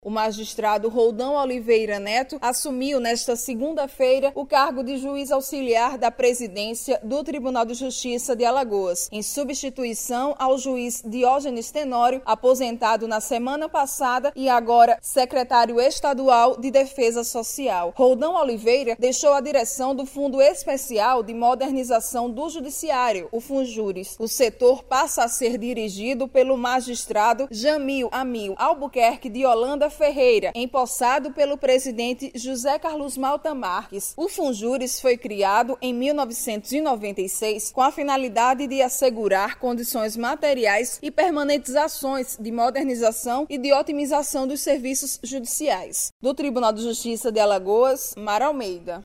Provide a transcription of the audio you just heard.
O magistrado Roldão Oliveira Neto assumiu nesta segunda-feira o cargo de juiz auxiliar da presidência do Tribunal de Justiça de Alagoas, em substituição ao juiz Diógenes Tenório, aposentado na semana passada e agora secretário estadual de Defesa Social. Roldão Oliveira deixou a direção do Fundo Especial de Modernização do Judiciário, o Funjuris. O setor passa a ser dirigido pelo magistrado Jamil Amil Albuquerque de Holanda Ferreira, empossado pelo presidente José Carlos Malta Marques. O Funjuris foi criado em 1996 com a finalidade de assegurar condições materiais e permanentes ações de modernização e de otimização dos serviços judiciais. Do Tribunal de Justiça de Alagoas, Mara Almeida.